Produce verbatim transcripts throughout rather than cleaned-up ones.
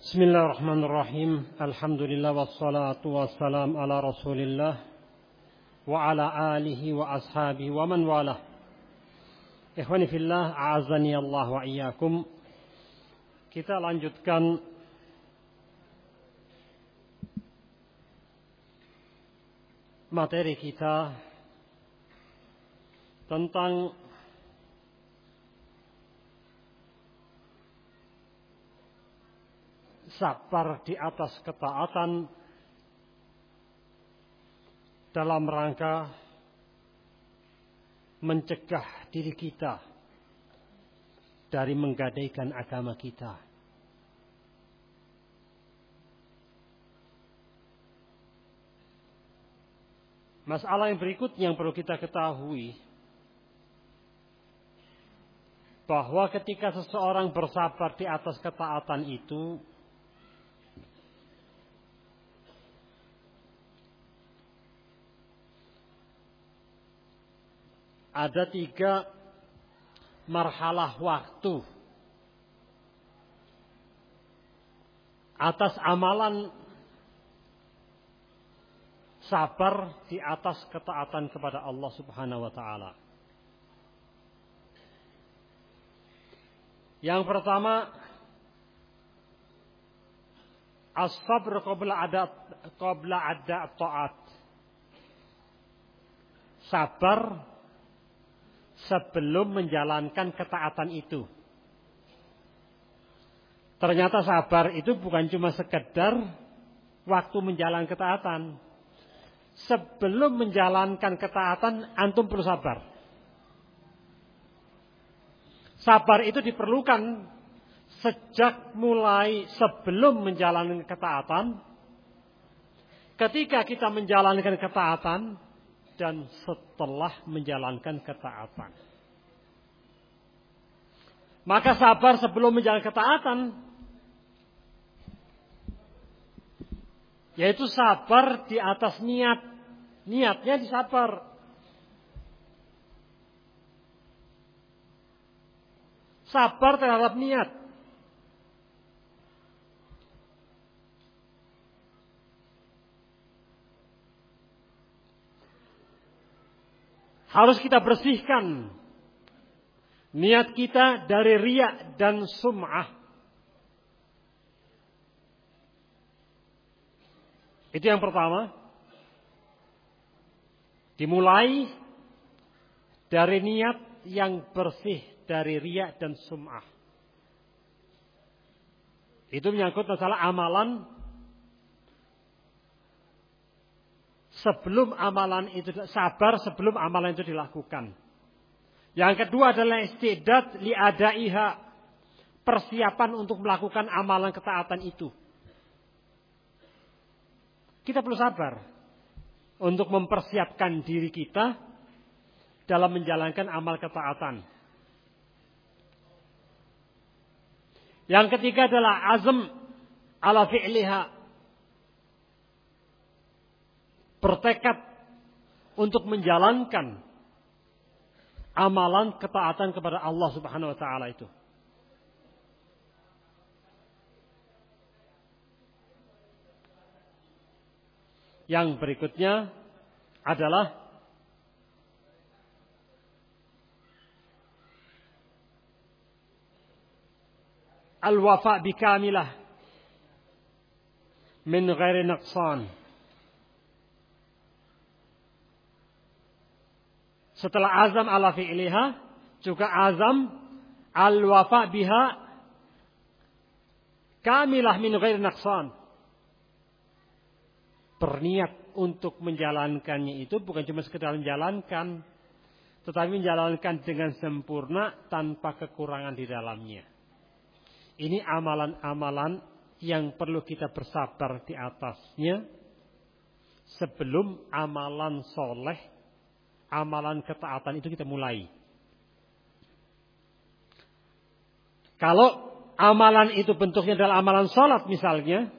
Bismillahirrahmanirrahim. Alhamdulillah wassalatu wassalam ala Rasulillah wa ala alihi wa ashabihi wa man walah. Ikhwani fillah, a'azani Allah wa iyyakum. Kita lanjutkan materi kita tentang sabar di atas ketaatan dalam rangka mencegah diri kita dari menggadaikan agama kita. Masalah yang berikutnya yang perlu kita ketahui, bahwa ketika seseorang bersabar di atas ketaatan itu, ada tiga marhalah waktu atas amalan sabar di atas ketaatan kepada Allah Subhanahu wa taala. Yang pertama, as-sabr qabla ada qabla ada taat. Sabar sebelum menjalankan ketaatan itu. Ternyata sabar itu bukan cuma sekedar waktu menjalankan ketaatan. Sebelum menjalankan ketaatan, antum perlu sabar. Sabar itu diperlukan sejak mulai sebelum menjalankan ketaatan, ketika kita menjalankan ketaatan, dan setelah menjalankan ketaatan. Maka sabar sebelum menjalankan ketaatan, yaitu sabar di atas niat. Niatnya disabar. Sabar terhadap niat. Harus kita bersihkan niat kita dari riya dan sum'ah. Itu yang pertama. Dimulai dari niat yang bersih dari riya dan sum'ah. Itu menyangkut masalah amalan. Sebelum amalan itu, sabar sebelum amalan itu dilakukan. Yang kedua adalah istidad li'adaiha, persiapan untuk melakukan amalan ketaatan itu. Kita perlu sabar untuk mempersiapkan diri kita dalam menjalankan amal ketaatan. Yang ketiga adalah azm ala fi'liha, bertekad untuk menjalankan amalan ketaatan kepada Allah Subhanahu wa taala itu. Yang berikutnya adalah al-wafa' bikamilah min ghairi naqsan. Setelah azam ala fi'liha, juga azam al-wafa biha kamilah min ghairi naqsan. Berniat untuk menjalankannya itu bukan cuma sekedar menjalankan, tetapi menjalankan dengan sempurna tanpa kekurangan di dalamnya. Ini amalan-amalan yang perlu kita bersabar di atasnya sebelum amalan soleh, amalan ketaatan itu kita mulai. Kalau amalan itu bentuknya adalah amalan sholat misalnya,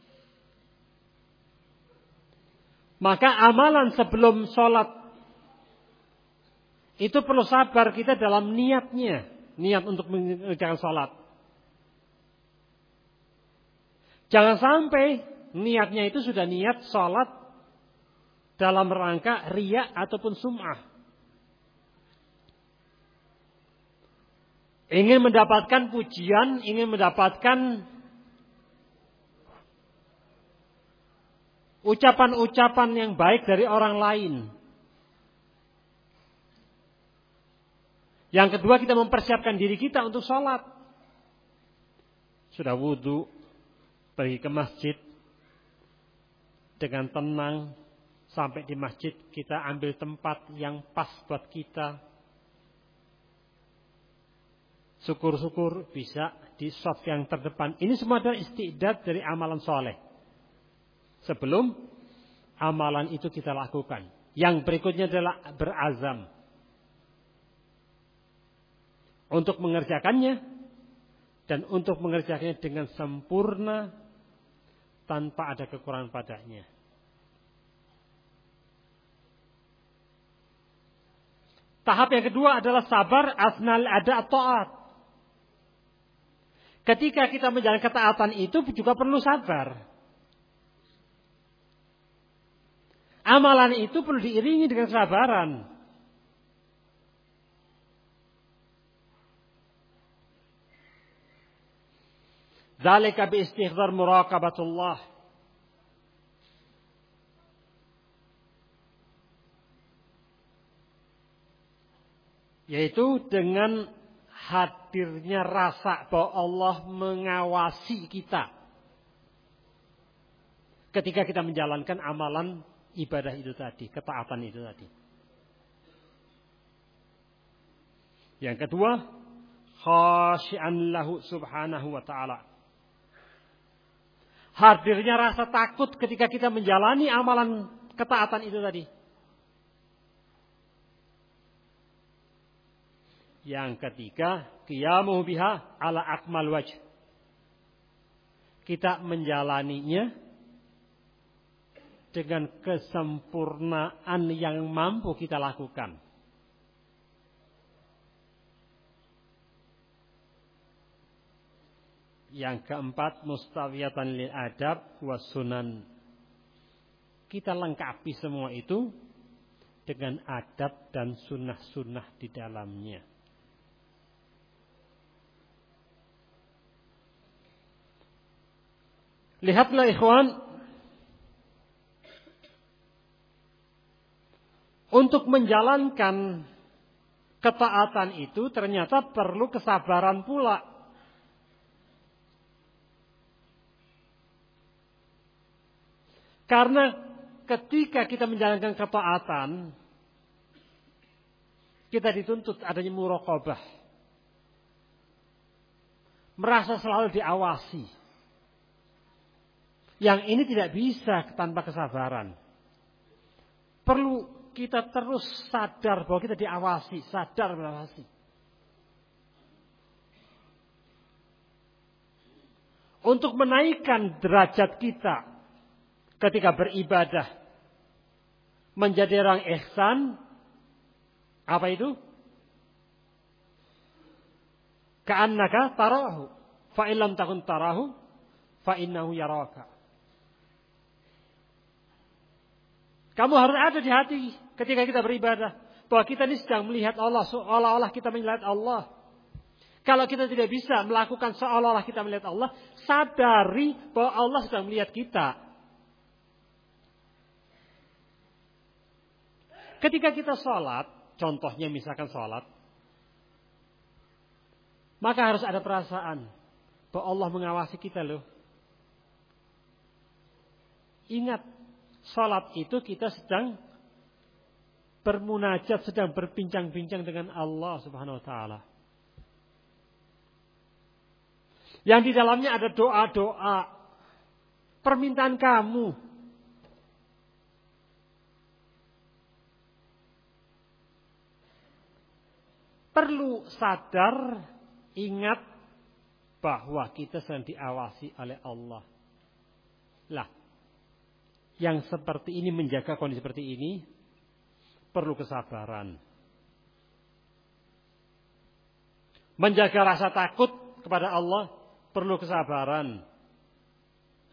maka amalan sebelum sholat itu perlu sabar kita dalam niatnya. Niat untuk mengerjakan sholat. Jangan sampai niatnya itu sudah niat sholat dalam rangka riya ataupun sum'ah. Ingin mendapatkan pujian, ingin mendapatkan ucapan-ucapan yang baik dari orang lain. Yang kedua, kita mempersiapkan diri kita untuk sholat. Sudah wudu, pergi ke masjid dengan tenang. Sampai di masjid kita ambil tempat yang pas buat kita. Syukur-syukur bisa di shaf yang terdepan. Ini semua adalah istiqdad dari amalan soleh. Sebelum amalan itu kita lakukan. Yang berikutnya adalah berazam untuk mengerjakannya dan untuk mengerjakannya dengan sempurna tanpa ada kekurangan padanya. Tahap yang kedua adalah sabar asnal ada taat. Ketika kita menjalankan ketaatan itu juga perlu sabar. Amalan itu perlu diiringi dengan kesabaran. Dzalika bi istihdzar muraqabatullah. Yaitu dengan hadirnya rasa bahwa Allah mengawasi kita ketika kita menjalankan amalan ibadah itu tadi, ketaatan itu tadi. Yang kedua, khasyi'an lahu subhanahu wa ta'ala. Hadirnya rasa takut ketika kita menjalani amalan ketaatan itu tadi. Yang ketiga, qiyamuhu biha ala akmal wajh. Kita menjalaninya dengan kesempurnaan yang mampu kita lakukan. Yang keempat, mustawiyatan lil adab was sunan. Kita lengkapi semua itu dengan adab dan sunnah-sunnah di dalamnya. Lihatlah ikhwan, untuk menjalankan ketaatan itu ternyata perlu kesabaran pula. Karena ketika kita menjalankan ketaatan, kita dituntut adanya muraqabah. Merasa selalu diawasi. Yang ini tidak bisa tanpa kesabaran. Perlu kita terus sadar bahwa kita diawasi, sadar mengawasi. Untuk menaikkan derajat kita ketika beribadah menjadi orang ihsan, apa itu? Ka'annaka tarahu, fa illam takun tarahu, fa innahu yaraka. Kamu harus ada di hati ketika kita beribadah. Bahwa kita ini sedang melihat Allah. Seolah-olah kita melihat Allah. Kalau kita tidak bisa melakukan seolah-olah kita melihat Allah. Sadari bahwa Allah sedang melihat kita. Ketika kita sholat. Contohnya misalkan sholat. Maka harus ada perasaan. Bahwa Allah mengawasi kita loh. Ingat. Salat itu kita sedang bermunajat, sedang berbincang-bincang dengan Allah Subhanahu wa taala. Yang di dalamnya ada doa-doa, permintaan kamu. Perlu sadar, ingat bahwa kita sedang diawasi oleh Allah. Lah, yang seperti ini, menjaga kondisi seperti ini perlu kesabaran. Menjaga rasa takut kepada Allah perlu kesabaran.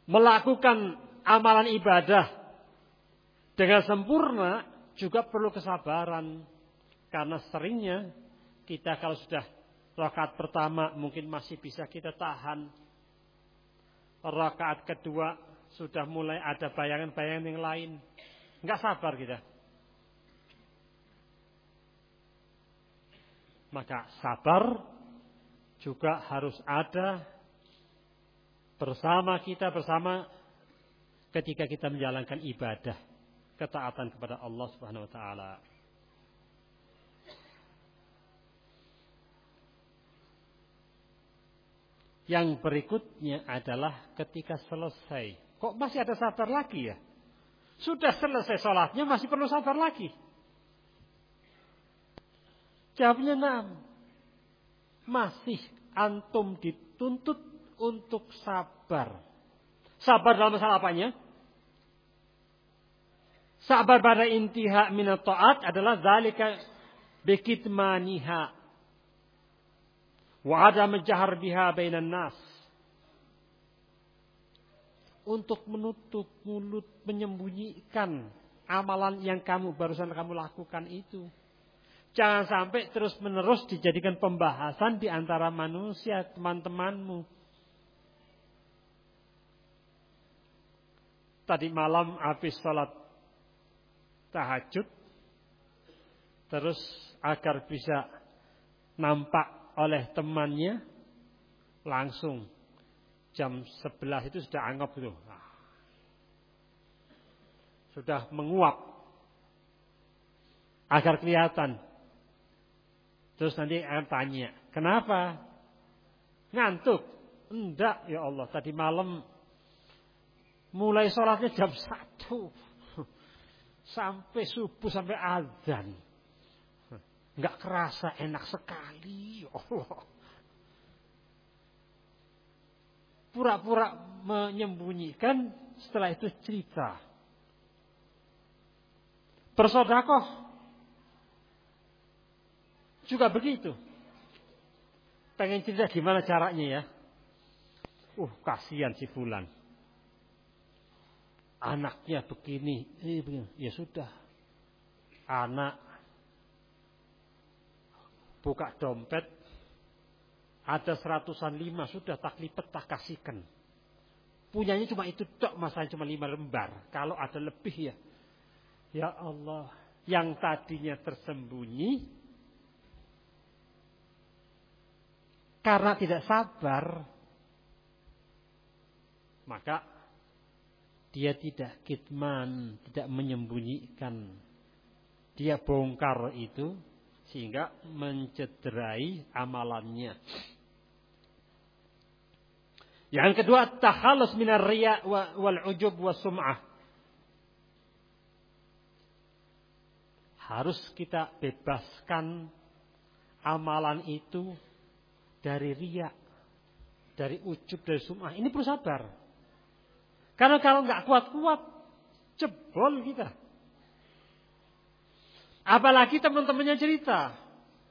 melakukan amalan ibadah dengan sempurna juga perlu kesabaran. Karena seringnya kita kalau sudah rakaat pertama mungkin masih bisa kita tahan. Rakaat kedua sudah mulai ada bayangan-bayangan yang lain. Enggak sabar kita. Maka sabar juga harus ada bersama kita, bersama ketika kita menjalankan ibadah, ketaatan kepada Allah Subhanahu wa taala. Yang berikutnya adalah ketika selesai. Kok masih ada sabar lagi ya? Sudah selesai sholatnya masih perlu sabar lagi. Jawabnya enam. Masih antum dituntut untuk sabar. Sabar dalam masalah apanya? Sabar pada intiha minat ta'at adalah zalika bikitmaniha wa adam jahar biha bainan nas. Untuk menutup mulut, menyembunyikan amalan yang kamu barusan kamu lakukan itu. Jangan sampai terus-menerus dijadikan pembahasan di antara manusia, teman-temanmu. Tadi malam habis sholat tahajud, terus agar bisa nampak oleh temannya, langsung jam sebelas itu sudah anggap itu. Sudah menguap. Agar kelihatan. Terus nanti akan tanya, kenapa? Ngantuk? Enggak, ya Allah. Tadi malam mulai sholatnya jam satu. Sampai subuh, sampai azan. Enggak kerasa, enak sekali, ya Allah. Pura-pura menyembunyikan, setelah itu cerita. Bersedekah juga begitu. Pengen cerita gimana caranya ya. Uh, kasihan si fulan. Anaknya begini. Eh, begini. Ya sudah. Anak buka dompet. Ada seratusan lima. Sudah tak lipet tak kasihkan. Punyanya cuma itu tok. Masanya cuma lima lembar. Kalau ada lebih ya. Ya Allah. Yang tadinya tersembunyi. Karena tidak sabar, maka dia tidak kitman, tidak menyembunyikan. Dia bongkar itu sehingga mencederai amalannya. Yang kedua, takhallus minar riya wal ujub was sum'ah. Harus kita bebaskan amalan itu dari riya, dari ujub, dari sum'ah. Ini perlu sabar. Karena kalau nggak kuat-kuat, jebol kita. Apalagi teman-temannya cerita.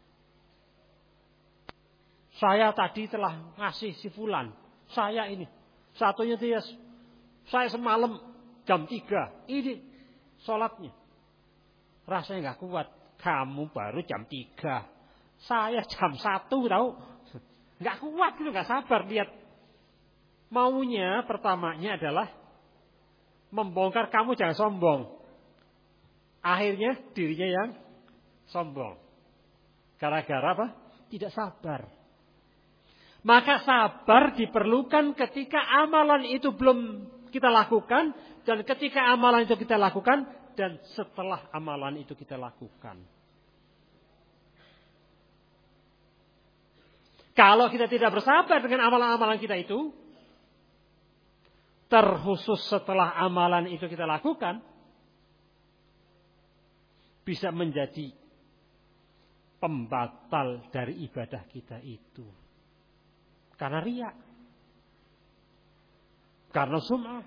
Saya tadi telah ngasih si fulan. Saya ini. Satunya dia, saya semalam jam tiga. Ini sholatnya. Rasanya nggak kuat. Kamu baru jam tiga. Saya jam satu tahu. Nggak kuat gitu, nggak sabar lihat. Maunya pertamanya adalah membongkar kamu jangan sombong. Akhirnya dirinya yang sombong. Gara-gara apa? Tidak sabar. Maka sabar diperlukan ketika amalan itu belum kita lakukan. Dan ketika amalan itu kita lakukan. Dan setelah amalan itu kita lakukan. Kalau kita tidak bersabar dengan amalan-amalan kita itu, terkhusus setelah amalan itu kita lakukan, bisa menjadi pembatal dari ibadah kita itu. Karena riya. Karena sum'ah.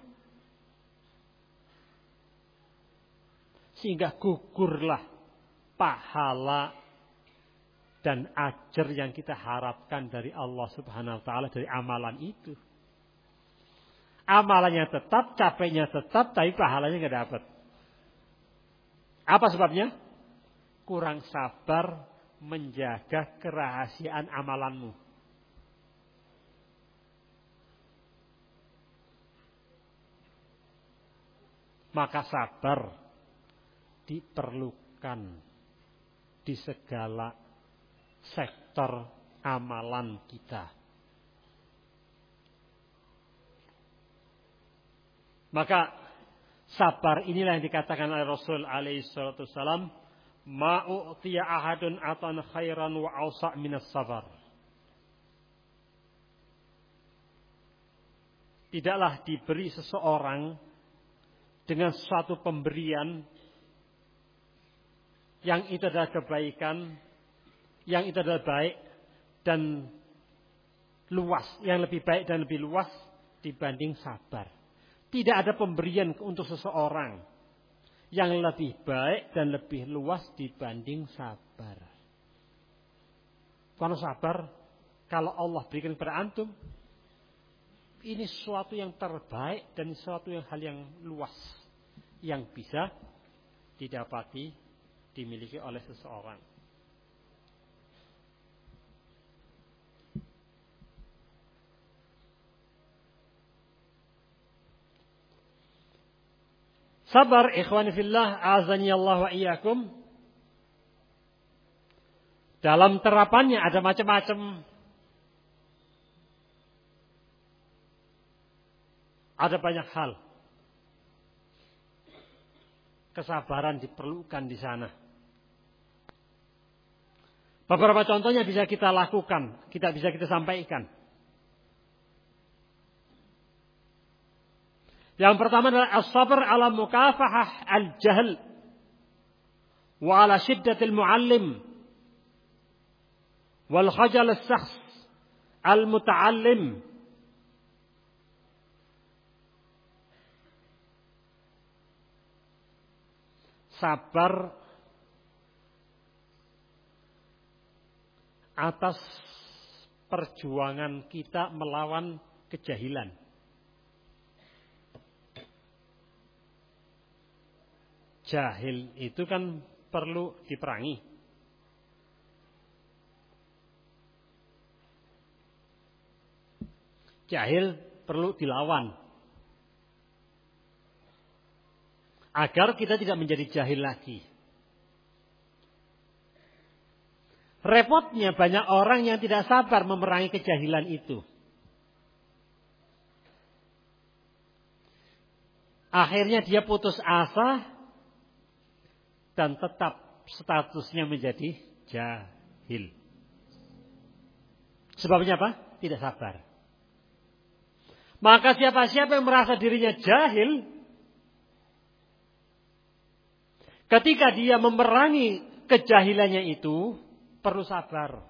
Sehingga gugurlah pahala dan ajar yang kita harapkan dari Allah Subhanahu wa taala dari amalan itu. Amalannya tetap, capeknya tetap, tapi pahalanya nggak dapat. Apa sebabnya? Kurang sabar menjaga kerahasiaan amalanmu. Maka sabar diperlukan di segala sektor amalan kita. Maka sabar inilah yang dikatakan oleh Rasul alaihi salatu wasallam, ma'u'tiya ahadun atan khairan wa awsa' minas sabar. Tidaklah diberi seseorang dengan suatu pemberian yang itu adalah kebaikan, yang itu adalah baik dan luas, yang lebih baik dan lebih luas dibanding sabar. Tidak ada pemberian untuk seseorang yang lebih baik dan lebih luas dibanding sabar. Kalau sabar, kalau Allah berikan kepada antum, ini sesuatu yang terbaik dan sesuatu yang hal yang luas yang bisa didapati, dimiliki oleh seseorang. Sabar, ikhwani fillah, azani Allah wa iyyakum. Dalam terapannya ada macam-macam. Ada banyak hal. Kesabaran diperlukan di sana. Beberapa contohnya bisa kita lakukan, kita bisa kita sampaikan. Yang pertama adalah as-sabr ala mukafahah al-jahl wa ala shiddatil muallim wal khajal as-sakhs al-muta'allim. Sabar atas perjuangan kita melawan kejahilan. Jahil itu kan perlu diperangi. Jahil perlu dilawan. Agar kita tidak menjadi jahil lagi. Repotnya banyak orang yang tidak sabar memerangi kejahilan itu. Akhirnya dia putus asa dan tetap statusnya menjadi jahil. Sebabnya apa? Tidak sabar. Maka siapa-siapa yang merasa dirinya jahil, ketika dia memerangi kejahilannya itu, perlu sabar.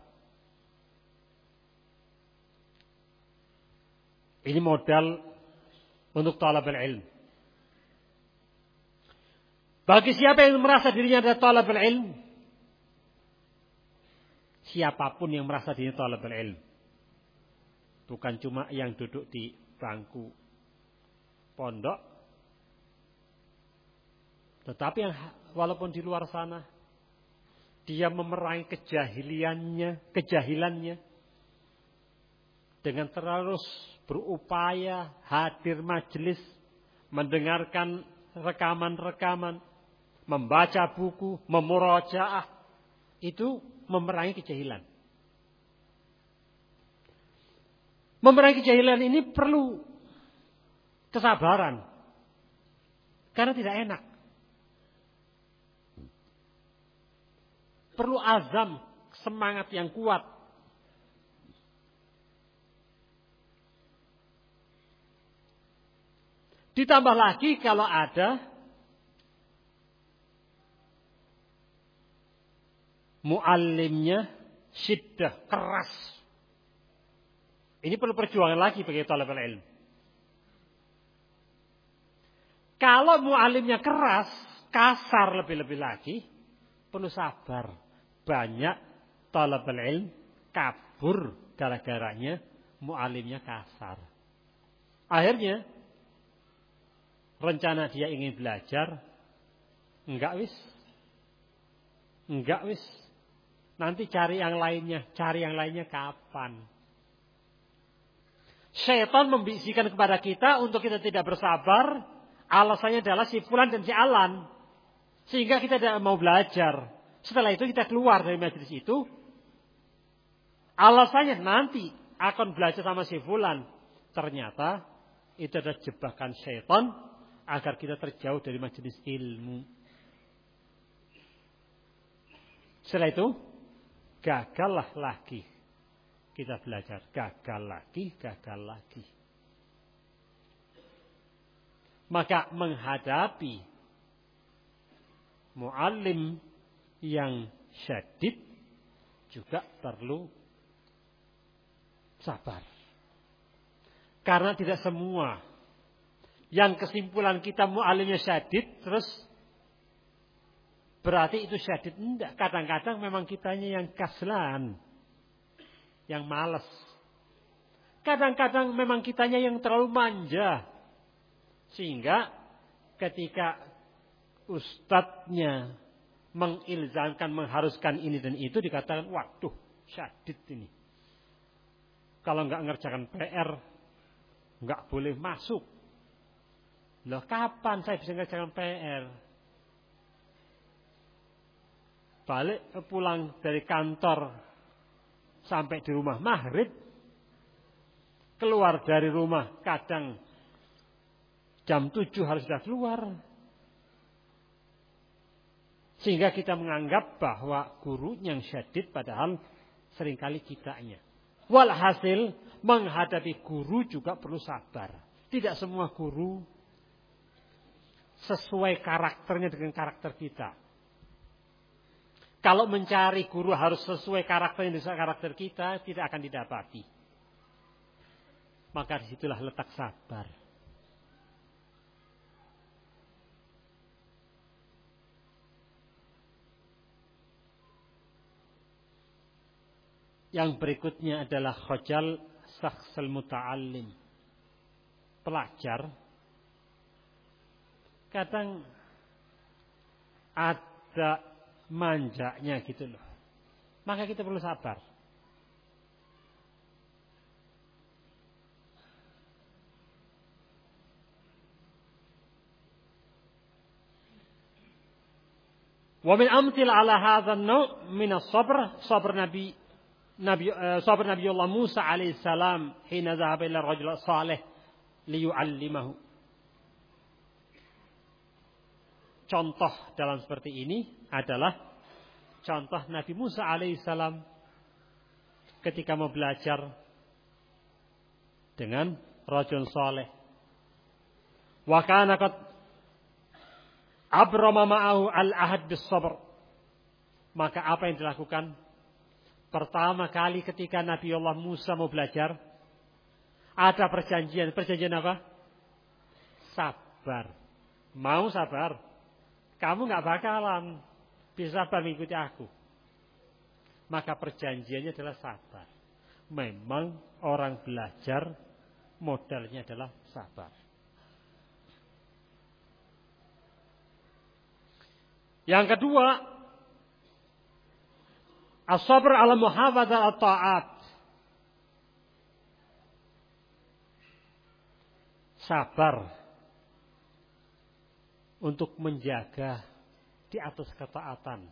Ini modal untuk talabul ilm. Bagi siapa yang merasa dirinya adalah talabul ilm, siapapun yang merasa dirinya talabul ilm, bukan cuma yang duduk di bangku pondok, tetapi yang walaupun di luar sana dia memerangi kejahiliannya, kejahilannya dengan terus berupaya hadir majelis, mendengarkan rekaman-rekaman, membaca buku, memurajaah, itu memerangi kejahilan. Memerangi kejahilan ini perlu kesabaran, karena tidak enak. Perlu azam, semangat yang kuat. Ditambah lagi kalau ada muallimnya syiddah, keras. Ini perlu perjuangan lagi bagi talabul ilm. Kalau muallimnya keras, kasar lebih-lebih lagi, perlu sabar. Banyak talabul ilm kabur gara-garanya muallimnya kasar. Akhirnya rencana dia ingin belajar, enggak wis. Enggak wis. Nanti cari yang lainnya, cari yang lainnya kapan? Syaitan membisikkan kepada kita untuk kita tidak bersabar. Alasannya adalah si fulan dan si alan. Sehingga kita tidak mau belajar. Setelah itu kita keluar dari majelis itu. Alasannya nanti akan belajar sama si fulan. Ternyata itu adalah jebakan syaitan agar kita terjauh dari majelis ilmu. Setelah itu gagallah lagi kita belajar. Gagal lagi, gagal lagi. Maka menghadapi muallim yang syadid juga perlu sabar. Karena tidak semua yang kesimpulan kita muallimnya syadid terus berarti itu syadid. Enggak. Kadang-kadang memang kitanya yang kaslan, yang malas. Kadang-kadang memang kitanya yang terlalu manja. Sehingga ketika ustadznya mengilzamkan, mengharuskan ini dan itu, dikatakan, waduh, syadid ini. Kalau enggak ngerjakan P R, enggak boleh masuk. Loh, kapan saya bisa ngerjakan P R? Balik pulang dari kantor sampai di rumah maghrib, keluar dari rumah kadang jam tujuh harus sudah keluar. Sehingga kita menganggap bahwa guru yang syadid padahal seringkali kitanya. Walhasil menghadapi guru juga perlu sabar. Tidak semua guru sesuai karakternya dengan karakter kita. Kalau mencari guru harus sesuai karakternya dengan karakter kita, tidak akan didapati. Maka disitulah letak sabar. Yang berikutnya adalah khajal syakhsul muta'allim. Pelajar kadang ada manjanya gitu loh. Maka kita perlu sabar. Wa min amthil ala hadha an-naw' min as-sabr, sabr Nabi Nabi uh, sabr Nabiullah Musa alaihi salam hina dhahaba ila rajul salih liyu'allimahu. Contoh dalam seperti ini adalah contoh Nabi Musa alaihissalam ketika mau belajar dengan rajul saleh. Wa kana qad abrama ma'ahu al-ahad bis-sabr. Maka apa yang dilakukan? Pertama kali ketika Nabi Allah Musa mau belajar, ada perjanjian. Perjanjian apa? Sabar. Mau sabar. Kamu gak bakalan bisa sabar mengikuti aku. Maka perjanjiannya adalah sabar. Memang orang belajar modalnya adalah sabar. Yang kedua, as-sabr ala muhafadzah at-ta'at. Sabar untuk menjaga di atas ketaatan.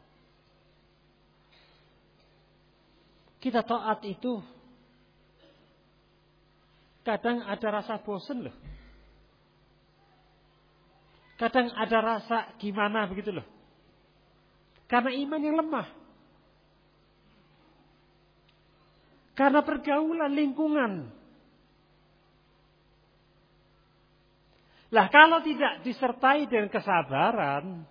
Kita taat itu kadang ada rasa bosan loh. Kadang ada rasa gimana begitu loh. Karena iman yang lemah. Karena pergaulan lingkungan. Lah kalau tidak disertai dengan kesabaran,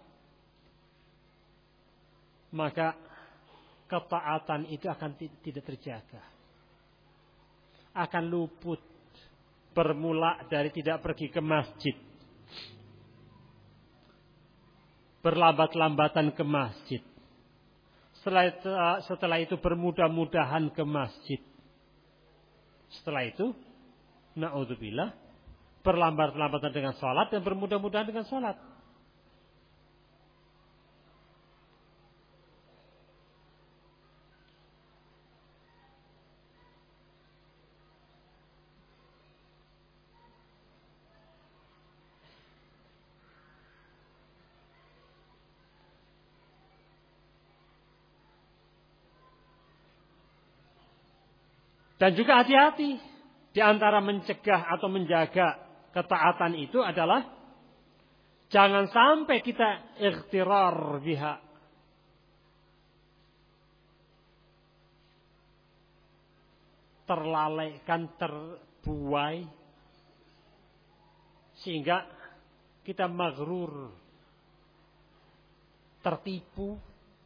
maka ketaatan itu akan tidak terjaga. Akan luput. Bermula dari tidak pergi ke masjid. Berlambat-lambatan ke masjid. Setelah itu, setelah itu bermudah-mudahan ke masjid. Setelah itu, na'udzubillah, berlambat-lambatan dengan sholat dan bermudah-mudahan dengan sholat. Dan juga hati-hati di antara mencegah atau menjaga ketaatan itu adalah jangan sampai kita ikhtirar biha. Terlalaikan, terbuai sehingga kita maghrur, tertipu.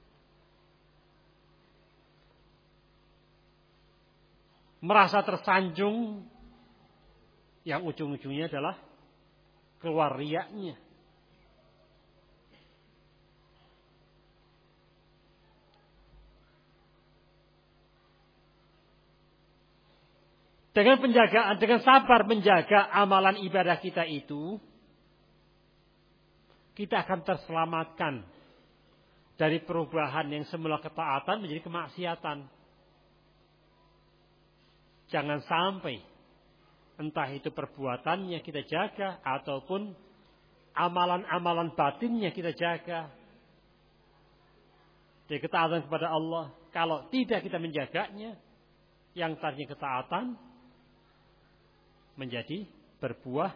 Merasa tersanjung, yang ujung-ujungnya adalah keluar riyaknya. Dengan penjagaan, dengan sabar menjaga amalan ibadah kita itu, kita akan terselamatkan dari perubahan yang semula ketaatan menjadi kemaksiatan. Jangan sampai entah itu perbuatannya kita jaga ataupun amalan-amalan batinnya kita jaga. Dari ketaatan kepada Allah, kalau tidak kita menjaganya, yang tadinya ketaatan menjadi berbuah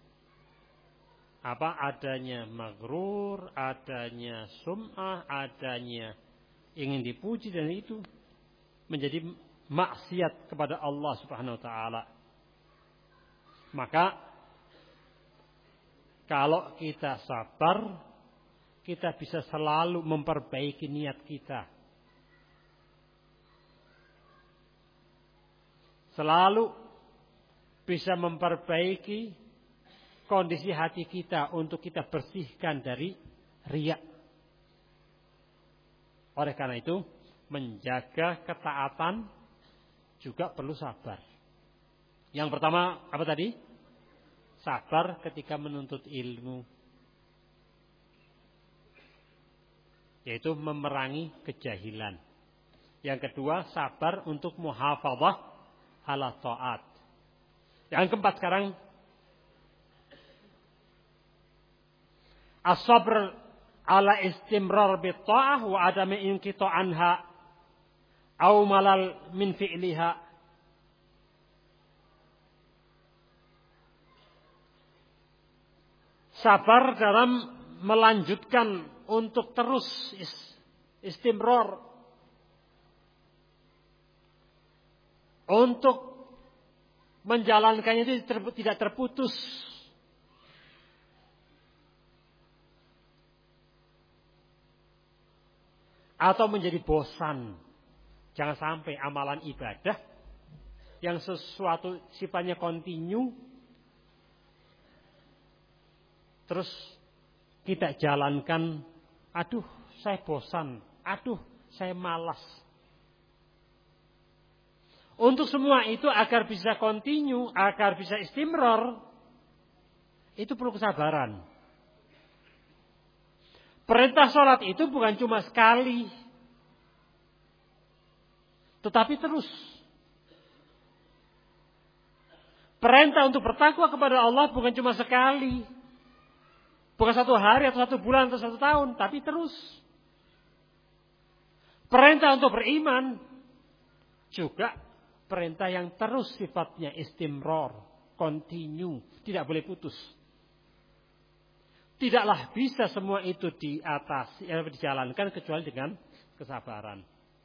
apa adanya maghrur, adanya sum'ah, adanya ingin dipuji, dan itu menjadi maksiat kepada Allah Subhanahu wa taala. Maka kalau kita sabar, kita bisa selalu memperbaiki niat kita. Selalu bisa memperbaiki kondisi hati kita untuk kita bersihkan dari riya. Oleh karena itu, menjaga ketaatan juga perlu sabar. Yang pertama apa tadi? Sabar ketika menuntut ilmu, yaitu memerangi kejahilan. Yang kedua, sabar untuk muhafadzah ala taat. Yang keempat sekarang, as-sabr ala istimrar bi ta'ah wa adami inqita' anha au malal min fi'liha. Sabar dalam melanjutkan untuk terus istimrar, untuk menjalankannya itu tidak terputus. Atau menjadi bosan. Jangan sampai amalan ibadah yang sesuatu sifatnya kontinu terus kita jalankan, aduh saya bosan, aduh saya malas. Untuk semua itu agar bisa kontinu, agar bisa istimrar, itu perlu kesabaran. Perintah sholat itu bukan cuma sekali, tetapi terus. Perintah untuk bertakwa kepada Allah bukan cuma sekali, bukan satu hari atau satu bulan atau satu tahun, tapi terus. Perintah untuk beriman juga perintah yang terus sifatnya istimrar, kontinu, tidak boleh putus. Tidaklah bisa semua itu di atas, dijalankan kecuali dengan kesabaran.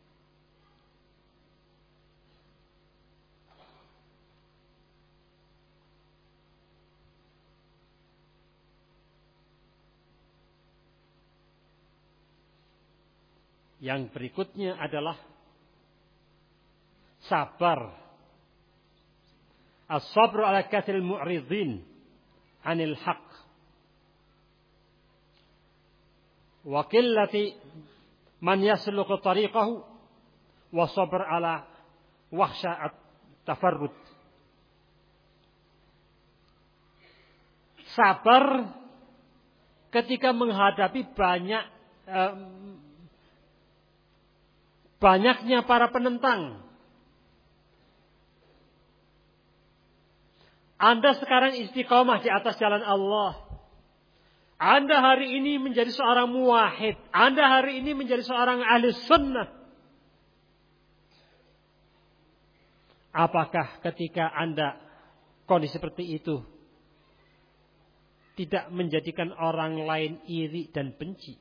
Yang berikutnya adalah sabar. As-sabru ala kathil mu'ridin anil haq. Wa qillati man yasluku tariqahu wa sabr ala wahsha at-tafarrud. Sabar ketika menghadapi banyak eh, banyaknya para penentang. Anda sekarang istiqomah di atas jalan Allah. Anda hari ini menjadi seorang muwahhid. Anda hari ini menjadi seorang ahli sunnah. Apakah ketika Anda kondisi seperti itu tidak menjadikan orang lain iri dan benci?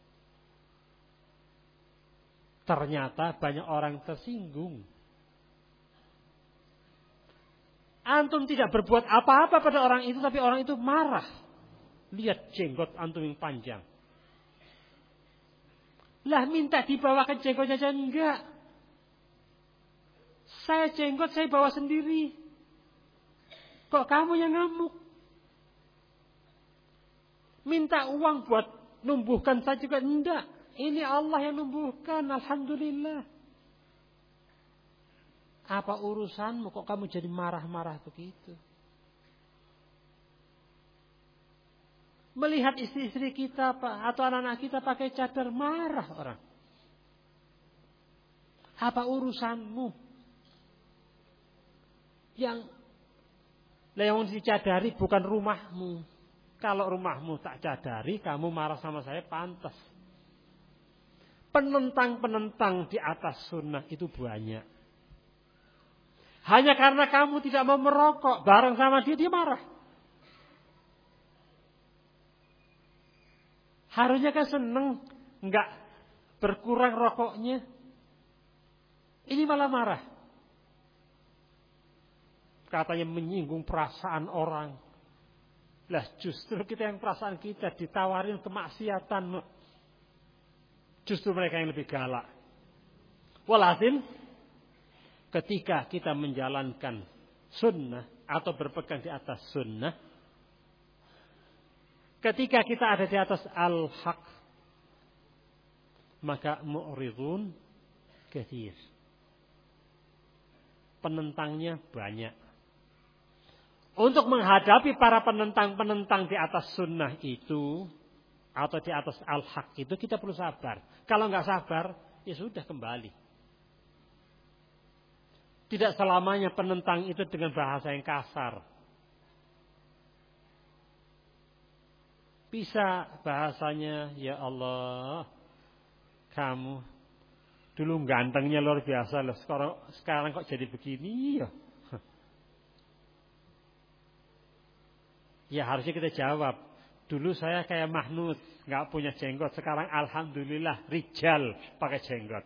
Ternyata banyak orang tersinggung. Antum tidak berbuat apa-apa pada orang itu, tapi orang itu marah. Lihat jenggot antum yang panjang. Lah minta dibawakan jenggotnya aja enggak. Saya jenggot saya bawa sendiri. Kok kamu yang ngamuk? Minta uang buat numbuhkan saya juga enggak. Ini Allah yang numbuhkan, alhamdulillah. Apa urusanmu kok kamu jadi marah-marah begitu? Melihat istri-istri kita atau anak-anak kita pakai cadar, marah orang. Apa urusanmu? Yang yang dicadari bukan rumahmu. Kalau rumahmu tak cadari, kamu marah sama saya pantas. Penentang-penentang di atas sunnah itu banyak. Hanya karena kamu tidak mau merokok bareng sama dia, dia marah. Harusnya kan seneng, enggak berkurang rokoknya. Ini malah marah. Katanya menyinggung perasaan orang. Lah justru kita yang perasaan kita ditawarin kemaksiatan. Justru mereka yang lebih galak. Walhasil ketika kita menjalankan sunnah atau berpegang di atas sunnah, ketika kita ada di atas al-haq, maka mu'ridun katsir. Penentangnya banyak. Untuk menghadapi para penentang-penentang di atas sunnah itu, atau di atas al-haq itu, kita perlu sabar. Kalau nggak sabar, ya sudah kembali. Tidak selamanya penentang itu dengan bahasa yang kasar. Bisa bahasanya, ya Allah, kamu dulu gantengnya luar biasa loh, sekarang, sekarang kok jadi begini ya. Ya harusnya kita jawab, dulu saya kayak Mahmud, nggak punya jenggot, sekarang alhamdulillah rijal pakai jenggot.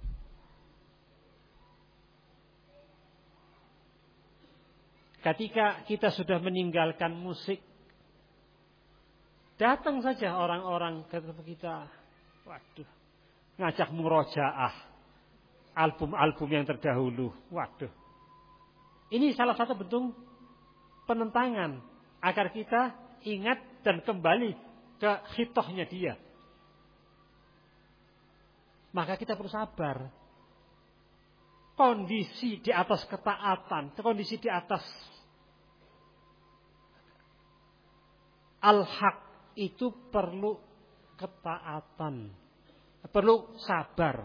Ketika kita sudah meninggalkan musik, datang saja orang-orang ke kita, waduh, ngajak murojaah, album-album yang terdahulu, waduh. Ini salah satu bentuk penentangan agar kita ingat dan kembali ke khitohnya dia. Maka kita perlu sabar. Kondisi di atas ketaatan, kondisi di atas al-haq itu perlu ketaatan, perlu sabar.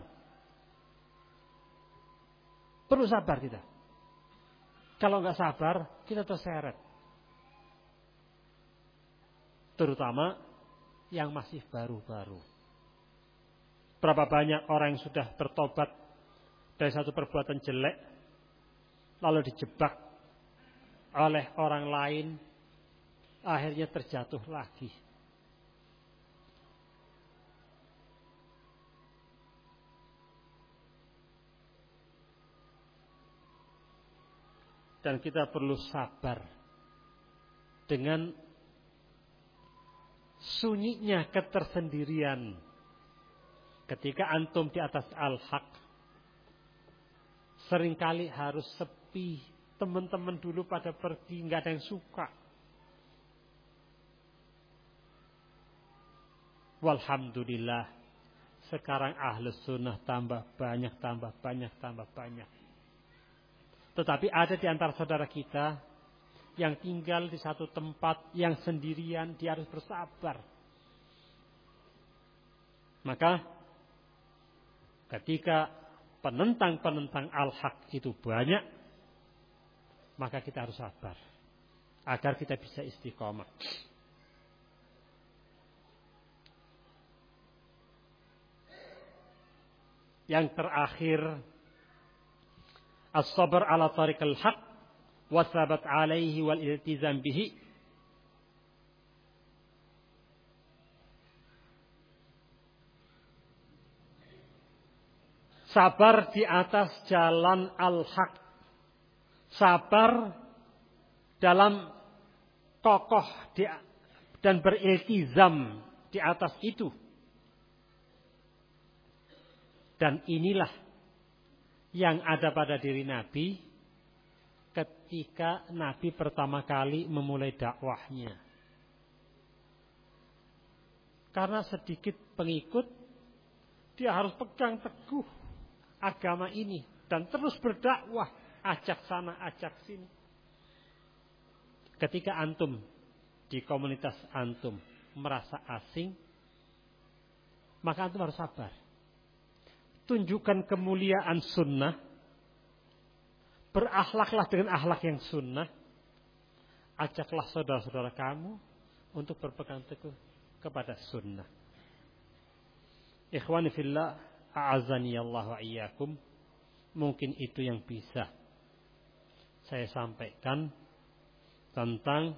Perlu sabar kita. Kalau nggak sabar, kita terseret. Terutama yang masih baru-baru. Berapa banyak orang yang sudah bertobat dari satu perbuatan jelek, lalu dijebak oleh orang lain, akhirnya terjatuh lagi. Dan kita perlu sabar dengan sunyinya ketersendirian. Ketika antum di atas al-haq, seringkali harus sepi. Teman-teman dulu pada pergi, nggak ada yang suka. Walhamdulillah, sekarang ahlus sunnah tambah banyak, tambah banyak, tambah banyak. Tetapi ada di antara saudara kita yang tinggal di satu tempat, yang sendirian, dia harus bersabar. Maka ketika penentang-penentang al-haq itu banyak, maka kita harus sabar agar kita bisa istiqomah. Yang terakhir, as-sabr ala tariqil haq wa thabat alaihi wal iltizam bihi. Sabar di atas jalan al-haq. Sabar dalam kokoh di, dan beriltizam di atas itu. Dan inilah yang ada pada diri Nabi ketika Nabi pertama kali memulai dakwahnya. Karena sedikit pengikut, dia harus pegang teguh agama ini dan terus berdakwah, ajak sana, ajak sini. Ketika antum di komunitas antum merasa asing, maka antum harus sabar. Tunjukkan kemuliaan sunnah, berakhlaklah dengan akhlak yang sunnah, ajaklah saudara-saudara kamu untuk berpegang teguh kepada sunnah. Ikhwani fillah, a'azani Allah wa iyyakum. Mungkin itu yang bisa saya sampaikan tentang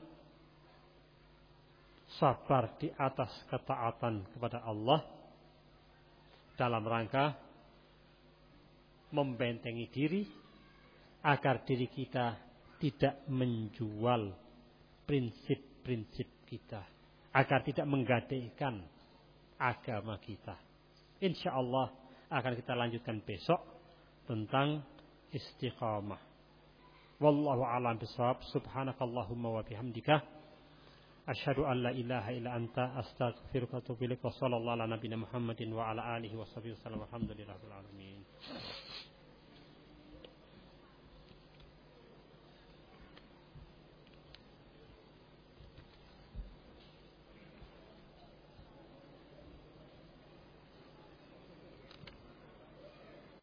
sabar di atas ketaatan kepada Allah dalam rangka membentengi diri agar diri kita tidak menjual prinsip-prinsip kita, agar tidak menggadaikan agama kita. Insya Allah akan kita lanjutkan besok tentang istiqamah. Wallahu a'lam bishawab. Subhanakallahumma wa bihamdika asyhadu an la ilaha illa anta astaghfiruka wa atubu ilaik. Wa sallallahu ala nabiyina Muhammadin wa ala alihi wa sahbihi wasallam. Alhamdulillahirabbil alamin.